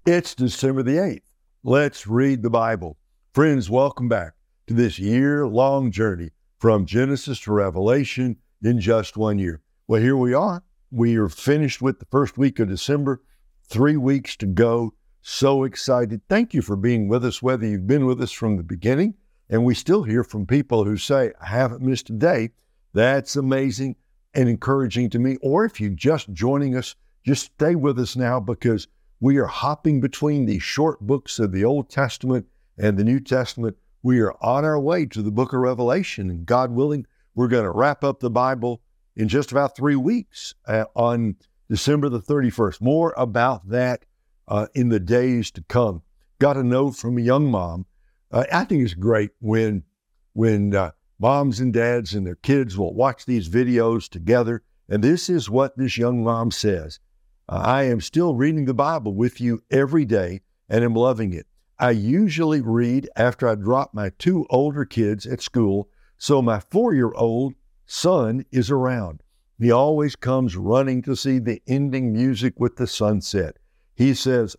It's December the 8th. Let's read the Bible. Friends, welcome back to this year-long journey from Genesis to Revelation in just 1 year. Well, here we are. We are finished with the first week of December, 3 weeks to go. So excited. Thank you for being with us, whether you've been with us from the beginning, and we still hear from people who say, I haven't missed a day. That's amazing and encouraging to me. Or if you're just joining us, just stay with us now, because we are hopping between these short books of the Old Testament and the New Testament. We are on our way to the book of Revelation, and God willing, we're going to wrap up the Bible in just about 3 weeks on December the 31st. More about that in the days to come. Got a note from a young mom. I think it's great when moms and dads and their kids will watch these videos together. And this is what this young mom says. I am still reading the Bible with you every day and am loving it. I usually read after I drop my 2 older kids at school, so my 4-year-old son is around. He always comes running to see the ending music with the sunset. He says,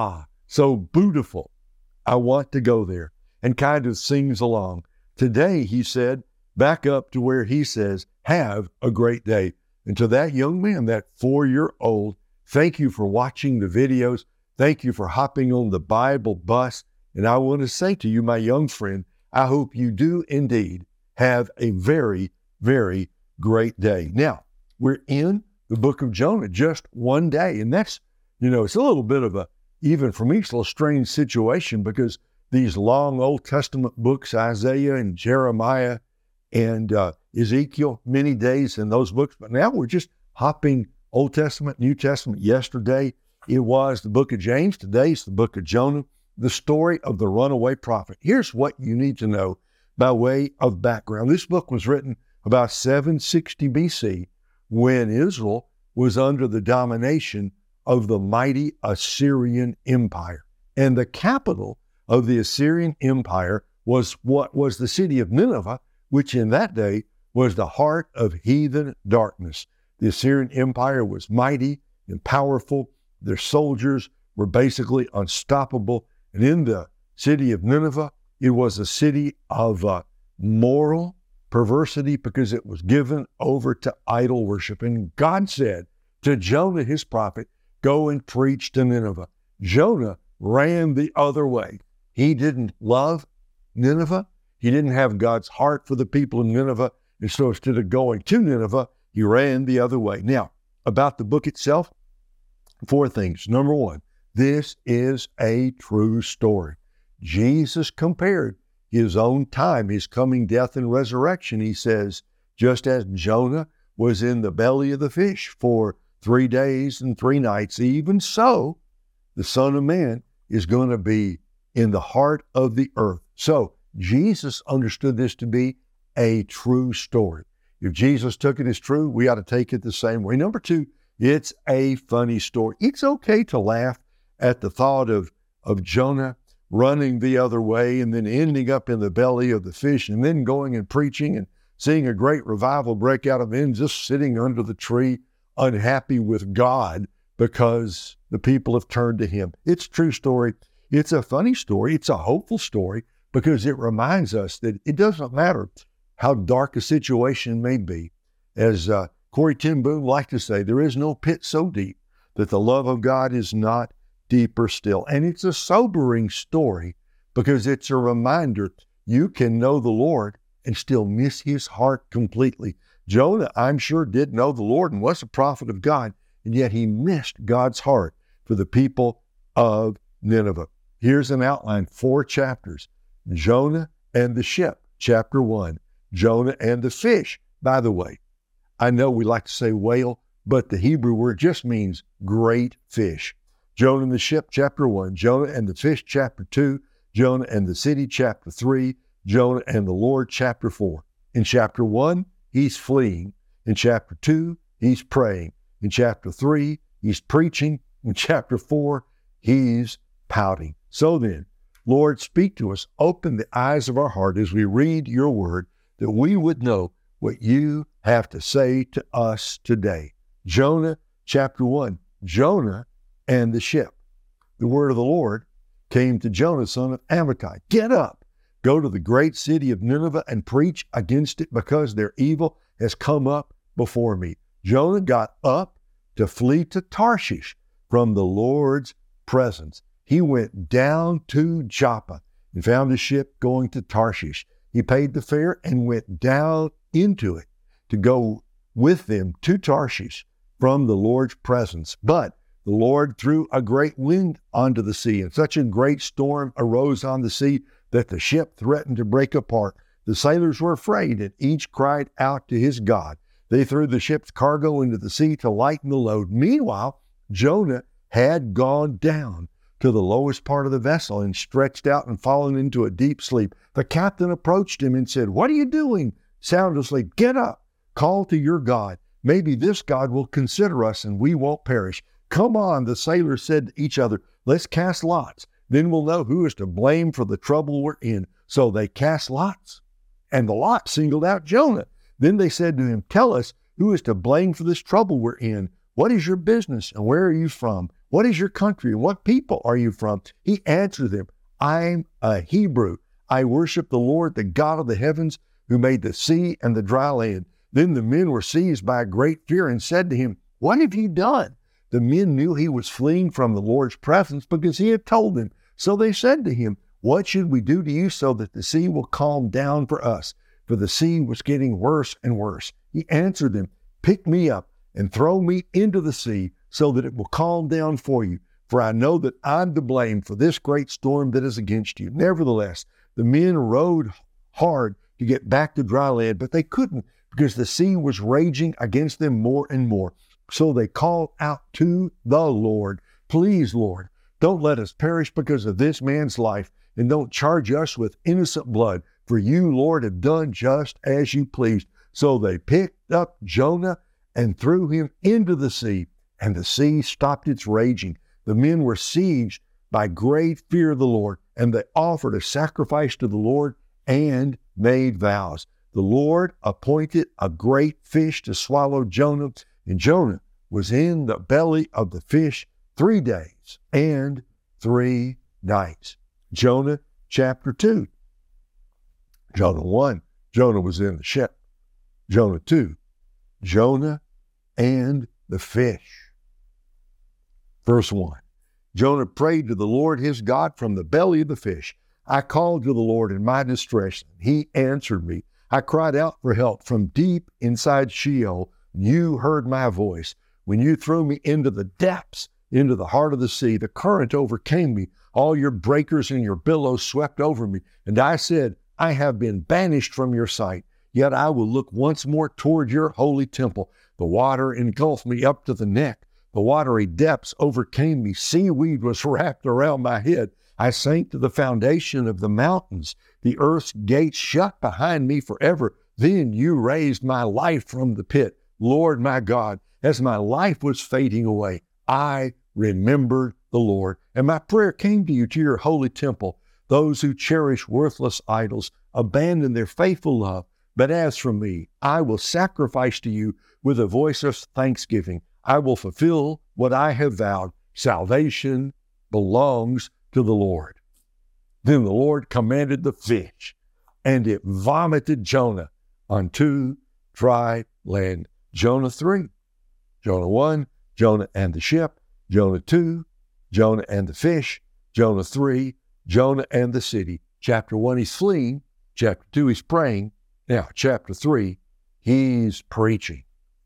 so beautiful. I want to go there, and kind of sings along. Today, he said, back up to where he says, have a great day. And to that young man, that 4-year-old, thank you for watching the videos. Thank you for hopping on the Bible bus. And I want to say to you, my young friend, I hope you do indeed have a very, very great day. Now, we're in the book of Jonah, just 1 day. And that's, it's a little bit of a, even for me, it's a little strange situation, because these long Old Testament books, Isaiah and Jeremiah and Ezekiel, many days in those books. But now we're just hopping Old Testament, New Testament. Yesterday, it was the book of James. Today's the book of Jonah, the story of the runaway prophet. Here's what you need to know by way of background. This book was written about 760 BC when Israel was under the domination of the mighty Assyrian Empire. And the capital of the Assyrian Empire was what was the city of Nineveh, which in that day was the heart of heathen darkness. The Assyrian Empire was mighty and powerful. Their soldiers were basically unstoppable. And in the city of Nineveh, it was a city of moral perversity, because it was given over to idol worship. And God said to Jonah, his prophet, go and preach to Nineveh. Jonah ran the other way. He didn't love Nineveh. He didn't have God's heart for the people in Nineveh. And so instead of going to Nineveh, he ran the other way. Now, about the book itself, 4 things. Number 1, this is a true story. Jesus compared his own time, his coming death and resurrection. He says, just as Jonah was in the belly of the fish for 3 days and 3 nights, even so, the Son of Man is going to be in the heart of the earth. So Jesus understood this to be a true story. If Jesus took it as true, we ought to take it the same way. Number 2, it's a funny story. It's okay to laugh at the thought of Jonah running the other way and then ending up in the belly of the fish and then going and preaching and seeing a great revival break out, of men just sitting under the tree, unhappy with God because the people have turned to him. It's a true story. It's a funny story. It's a hopeful story, because it reminds us that it doesn't matter how dark a situation may be. As Corrie ten Boom liked to say, there is no pit so deep that the love of God is not deeper still. And it's a sobering story, because it's a reminder you can know the Lord and still miss his heart completely. Jonah, I'm sure, did know the Lord and was a prophet of God, and yet he missed God's heart for the people of Nineveh. Here's an outline, 4 chapters. Jonah and the ship, chapter 1. Jonah and the fish. By the way, I know we like to say whale, but the Hebrew word just means great fish. Jonah and the ship, chapter 1. Jonah and the fish, chapter 2. Jonah and the city, chapter 3. Jonah and the Lord, chapter 4. In chapter 1, he's fleeing. In chapter 2, he's praying. In chapter 3, he's preaching. In chapter 4, he's pouting. So then, Lord, speak to us. Open the eyes of our heart as we read your word, that we would know what you have to say to us today. Jonah chapter 1, Jonah and the ship. the word of the Lord came to Jonah, son of Amittai. Get up, go to the great city of Nineveh and preach against it, because their evil has come up before me. Jonah got up to flee to Tarshish from the Lord's presence. He went down to Joppa and found a ship going to Tarshish. He paid the fare and went down into it to go with them to Tarshish from the Lord's presence. But the Lord threw a great wind onto the sea, and such a great storm arose on the sea that the ship threatened to break apart. The sailors were afraid, and each cried out to his God. They threw the ship's cargo into the sea to lighten the load. Meanwhile, Jonah had gone down to the lowest part of the vessel and stretched out and fallen into a deep sleep. The captain approached him and said, "What are you doing sound asleep? Get up, call to your God. Maybe this God will consider us and we won't perish." "Come on," the sailors said to each other, "let's cast lots. Then we'll know who is to blame for the trouble we're in." So they cast lots, and the lot singled out Jonah. Then they said to him, "Tell us, who is to blame for this trouble we're in? What is your business and where are you from? What is your country and what people are you from?" He answered them, "I'm a Hebrew. I worship the Lord, the God of the heavens, who made the sea and the dry land." Then the men were seized by a great fear and said to him, "What have you done?" The men knew he was fleeing from the Lord's presence because he had told them. So they said to him, "What should we do to you so that the sea will calm down for us?" For the sea was getting worse and worse. He answered them, "Pick me up and throw me into the sea so that it will calm down for you. For I know that I'm to blame for this great storm that is against you." Nevertheless, the men rowed hard to get back to dry land, but they couldn't because the sea was raging against them more and more. So they called out to the Lord, "Please, Lord, don't let us perish because of this man's life, and don't charge us with innocent blood, for you, Lord, have done just as you pleased." So they picked up Jonah and threw him into the sea, and the sea stopped its raging. The men were seized by great fear of the Lord, and they offered a sacrifice to the Lord and made vows. The Lord appointed a great fish to swallow Jonah, and Jonah was in the belly of the fish 3 days and 3 nights. Jonah chapter 2. Jonah 1, Jonah was in the ship. Jonah 2, Jonah and the fish. Verse 1, Jonah prayed to the Lord his God from the belly of the fish. "I called to the Lord in my distress, and he answered me. I cried out for help from deep inside Sheol. You heard my voice. When you threw me into the depths, into the heart of the sea, the current overcame me. All your breakers and your billows swept over me. And I said, I have been banished from your sight. Yet I will look once more toward your holy temple. The water engulfed me up to the neck. The watery depths overcame me. Seaweed was wrapped around my head. I sank to the foundation of the mountains. The earth's gates shut behind me forever. Then you raised my life from the pit. Lord my God, as my life was fading away, I remembered the Lord, and my prayer came to you, to your holy temple. Those who cherish worthless idols abandon their faithful love. But as for me, I will sacrifice to you with a voice of thanksgiving. I will fulfill what I have vowed. Salvation belongs to the Lord. Then the Lord commanded the fish, and it vomited Jonah onto dry land. Jonah 3, Jonah 1, Jonah and the ship. Jonah 2, Jonah and the fish. Jonah 3, Jonah and the city. Chapter 1, he's fleeing. Chapter 2, he's praying. Now, chapter 3, he's preaching.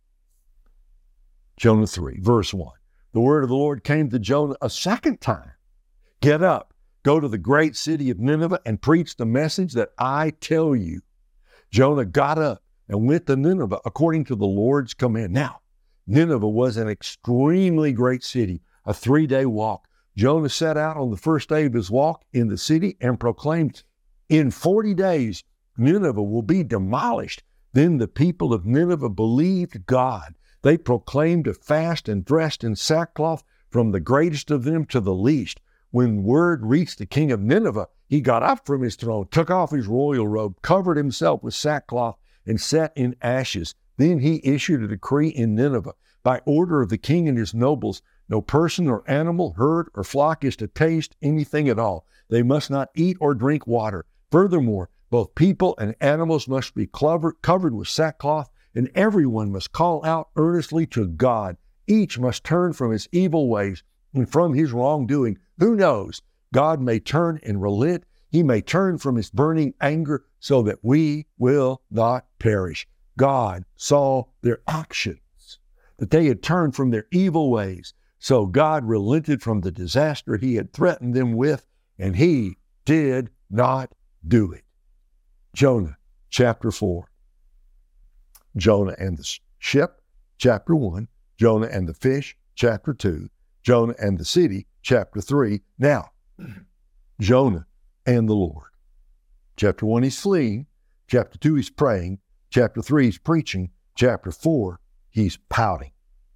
Jonah 3, verse 1. The word of the Lord came to Jonah a second time. Get up, go to the great city of Nineveh and preach the message that I tell you. Jonah got up and went to Nineveh according to the Lord's command. Now, Nineveh was an extremely great city, a 3-day walk. Jonah set out on the first day of his walk in the city and proclaimed, in 40 days, Nineveh will be demolished. Then the people of Nineveh believed God. They proclaimed a fast and dressed in sackcloth from the greatest of them to the least. When word reached the king of Nineveh, he got up from his throne, took off his royal robe, covered himself with sackcloth, and sat in ashes. Then he issued a decree in Nineveh by order of the king and his nobles No person or animal, herd or flock is to taste anything at all. They must not eat or drink water. Furthermore, both people and animals must be covered with sackcloth, and everyone must call out earnestly to God. Each must turn from his evil ways and from his wrongdoing. Who knows? God may turn and relent. He may turn from his burning anger so that we will not perish. God saw their actions, that they had turned from their evil ways. So God relented from the disaster he had threatened them with, and he did not do it. Jonah, chapter 4. Jonah and the ship, chapter 1. Jonah and the fish, chapter 2. Jonah and the city, chapter 3. Now, Jonah and the Lord. Chapter 1, he's fleeing. Chapter 2, he's praying. Chapter 3, he's preaching. Chapter 4, he's pouting.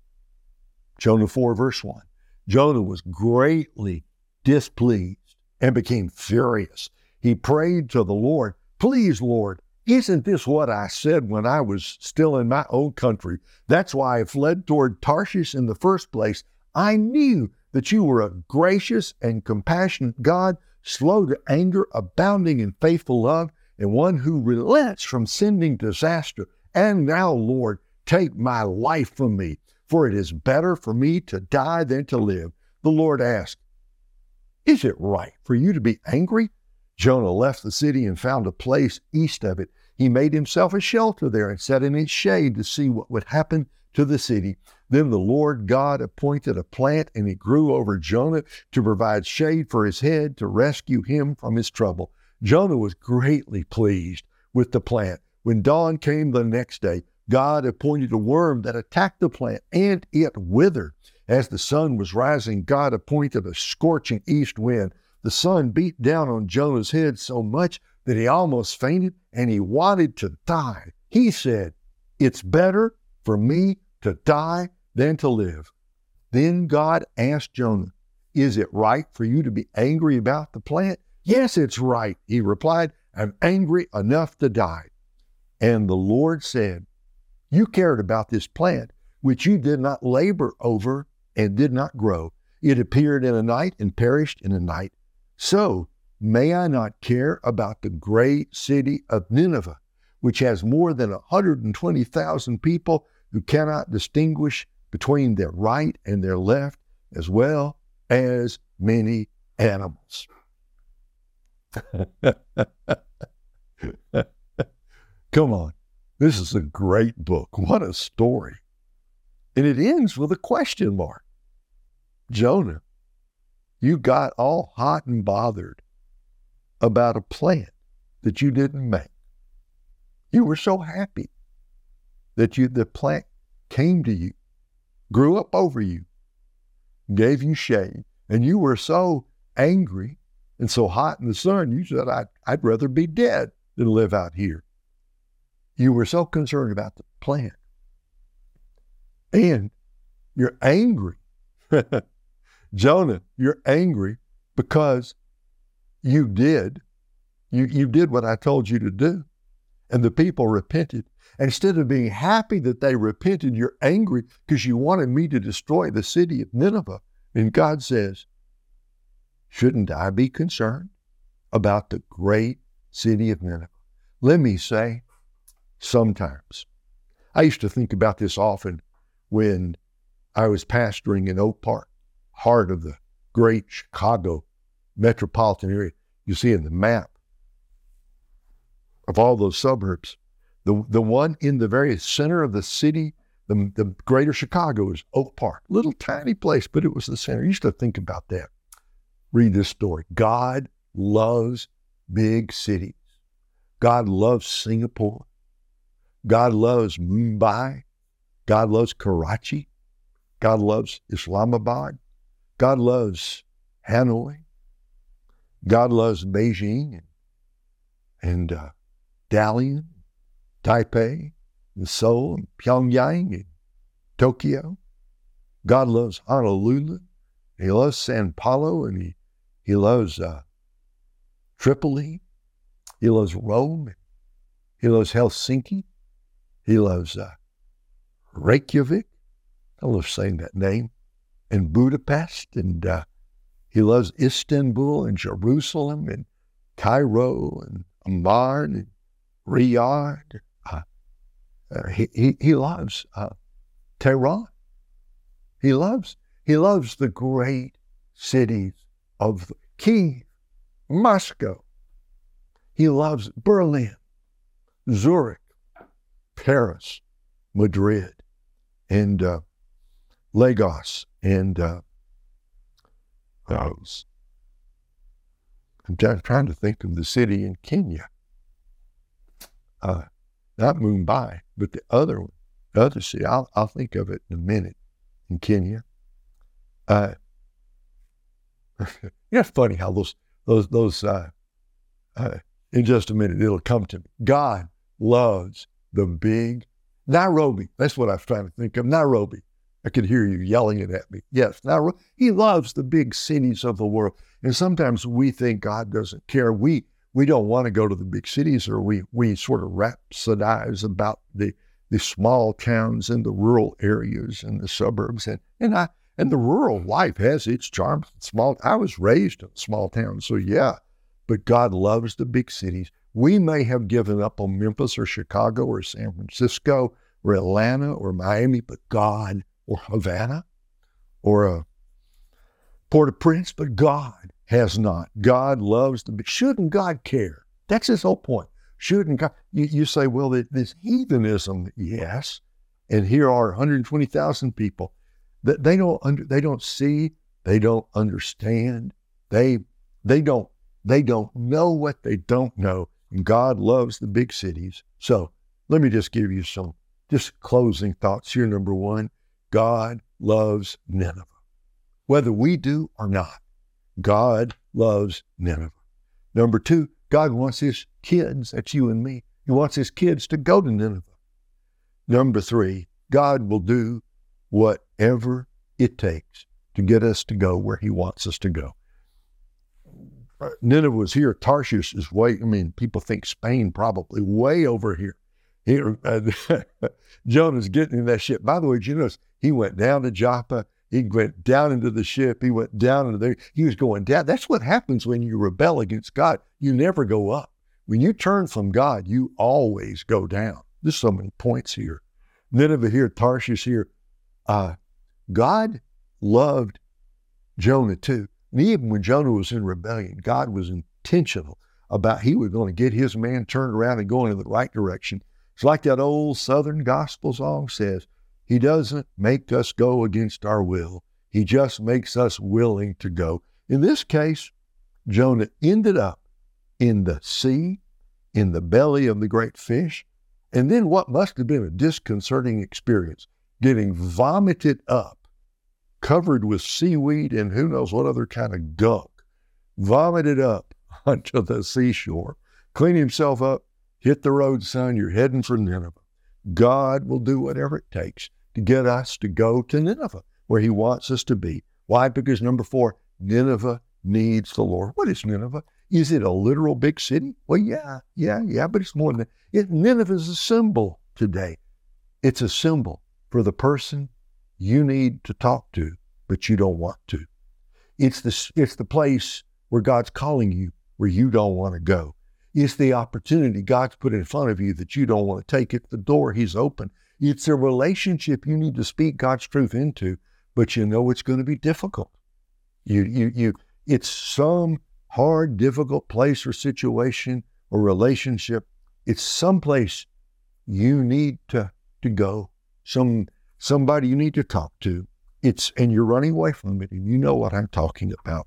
Jonah 4, verse 1. Jonah was greatly displeased and became furious. He prayed to the Lord, "Please, Lord, isn't this what I said when I was still in my own country? That's why I fled toward Tarshish in the first place. I knew that you were a gracious and compassionate God, slow to anger, abounding in faithful love, and one who relents from sending disaster. And now, Lord, take my life from me, for it is better for me to die than to live." The Lord asked, "Is it right for you to be angry?" Jonah left the city and found a place east of it. He made himself a shelter there and sat in its shade to see what would happen to the city. Then the Lord God appointed a plant, and it grew over Jonah to provide shade for his head, to rescue him from his trouble. Jonah was greatly pleased with the plant. When dawn came the next day, God appointed a worm that attacked the plant, and it withered. As the sun was rising, God appointed a scorching east wind. The sun beat down on Jonah's head so much that he almost fainted, and he wanted to die. He said, "It's better for me to die than to live." Then God asked Jonah, "Is it right for you to be angry about the plant?" "Yes, it's right," he replied. "I'm angry enough to die." And the Lord said, "You cared about this plant, which you did not labor over and did not grow. It appeared in a night and perished in a night. So may I not care about the great city of Nineveh, which has more than 120,000 people who cannot distinguish between their right and their left, as well as many animals." Come on. This is a great book. What a story. And it ends with a question mark. Jonah, you got all hot and bothered about a plant that you didn't make. You were so happy that the plant came to you, grew up over you, gave you shade, and you were so angry and so hot in the sun, you said, I'd rather be dead than live out here. You were so concerned about the plant. And you're angry. Jonah, you're angry because you did what I told you to do. And the people repented. And instead of being happy that they repented, you're angry because you wanted me to destroy the city of Nineveh. And God says, shouldn't I be concerned about the great city of Nineveh? Let me say, sometimes. I used to think about this often when I was pastoring in Oak Park, heart of the great Chicago metropolitan area. You see in the map of all those suburbs, the one in the very center of the city, the greater Chicago, is Oak Park. Little tiny place, but it was the center. I used to think about that. Read this story. God loves big cities. God loves Singapore. God loves Mumbai. God loves Karachi. God loves Islamabad. God loves Hanoi. God loves Beijing and Dalian, Taipei, and Seoul, and Pyongyang, and Tokyo. God loves Honolulu. He loves Sao Paulo, and he loves Tripoli. He loves Rome. He loves Helsinki. He loves Reykjavik. I love saying that name. and Budapest, and he loves Istanbul and Jerusalem and Cairo and Amman and Riyadh. He loves Tehran. He loves the great cities of Kiev, Moscow. He loves Berlin, Zurich, Paris, Madrid, and Lagos, and I'm trying to think of the city in Kenya. Not Mumbai, but the other city. I'll think of it in a minute. In Kenya. It's funny how those in just a minute, it'll come to me. God loves the big Nairobi. That's what I was trying to think of. Nairobi. I could hear you yelling it at me. Yes, Nairobi. He loves the big cities of the world. And sometimes we think God doesn't care. We don't want to go to the big cities, or we sort of rhapsodize about the small towns and the rural areas and the suburbs. And the rural life has its charms. I was raised in a small town, so yeah. But God loves the big cities. We may have given up on Memphis or Chicago or San Francisco or Atlanta or Miami, but God, or Havana or Port-au-Prince, but God has not. God loves the big. Shouldn't God care? That's his whole point. Shouldn't God? You say, well, this heathenism, yes. And here are 120,000 people that they don't see, they don't understand, they don't know what they don't know. And God loves the big cities. So let me just give you some just closing thoughts here. Number one, God loves Nineveh. Whether we do or not, God loves Nineveh. Number two, God wants his kids, that's you and me, he wants his kids to go to Nineveh. Number three, God will do whatever it takes to get us to go where he wants us to go. Nineveh was here. Tarshish is people think Spain probably, way over here. Here, Jonah's getting in that ship. By the way, you notice he went down to Joppa. He went down into the ship. He went down into there. He was going down. That's what happens when you rebel against God. You never go up. When you turn from God, you always go down. There's so many points here. Nineveh here, Tarshish here. God loved Jonah too. And even when Jonah was in rebellion, God was intentional about he was going to get his man turned around and going in the right direction. It's like that old Southern gospel song says, he doesn't make us go against our will. He just makes us willing to go. In this case, Jonah ended up in the sea, in the belly of the great fish, and then what must have been a disconcerting experience, getting vomited up, covered with seaweed and who knows what other kind of gunk, vomited up onto the seashore, clean himself up, hit the road, son, you're heading for Nineveh. God will do whatever it takes to get us to go to Nineveh, where he wants us to be. Why? Because number four, Nineveh needs the Lord. What is Nineveh? Is it a literal big city? Well, yeah, but it's more than that. Nineveh is a symbol today. It's a symbol for the person you need to talk to, but you don't want to. It's the place where God's calling you, where you don't want to go. It's the opportunity God's put in front of you that you don't want to take. It's the door he's opened. It's a relationship you need to speak God's truth into, but you know it's going to be difficult. It's some hard, difficult place or situation or relationship. It's someplace you need to go. Somebody you need to talk to. And you're running away from it, and you know what I'm talking about.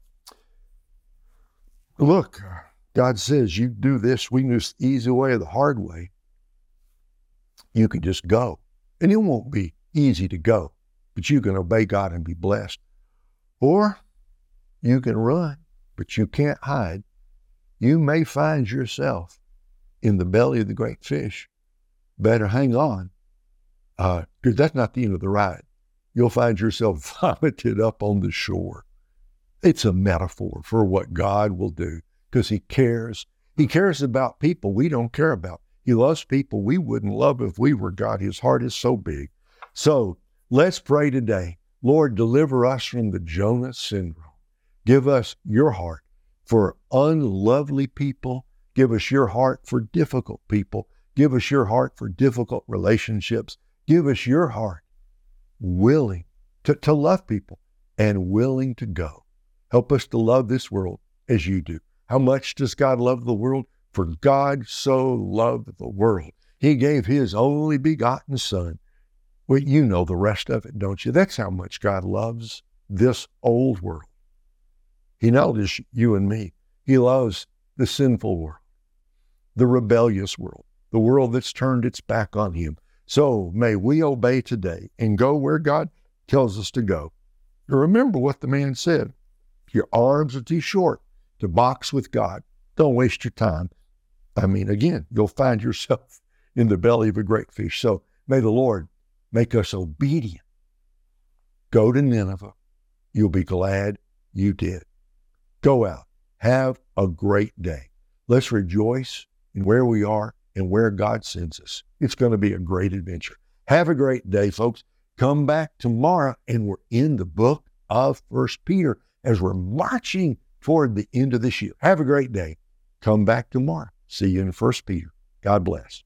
Look, God says, you do this, we can do the easy way or the hard way. You can just go. And it won't be easy to go, but you can obey God and be blessed. Or you can run, but you can't hide. You may find yourself in the belly of the great fish. Better hang on, because that's not the end of the ride. You'll find yourself vomited up on the shore. It's a metaphor for what God will do, because he cares. He cares about people we don't care about. He loves people we wouldn't love if we were God. His heart is so big. So let's pray today. Lord, deliver us from the Jonah syndrome. Give us your heart for unlovely people. Give us your heart for difficult people. Give us your heart for difficult relationships. Give us your heart willing to love people and willing to go. Help us to love this world as you do. How much does God love the world? For God so loved the world. He gave his only begotten Son. Well, you know the rest of it, don't you? That's how much God loves this old world. He not only just you and me, he loves the sinful world, the rebellious world, the world that's turned its back on him. So may we obey today and go where God tells us to go. Remember what the man said. Your arms are too short to box with God. Don't waste your time. I mean, again, you'll find yourself in the belly of a great fish. So may the Lord make us obedient. Go to Nineveh. You'll be glad you did. Go out. Have a great day. Let's rejoice in where we are and where God sends us. It's going to be a great adventure. Have a great day, folks. Come back tomorrow, and we're in the book of 1 Peter as we're marching toward the end of this year. Have a great day. Come back tomorrow. See you in 1 Peter. God bless.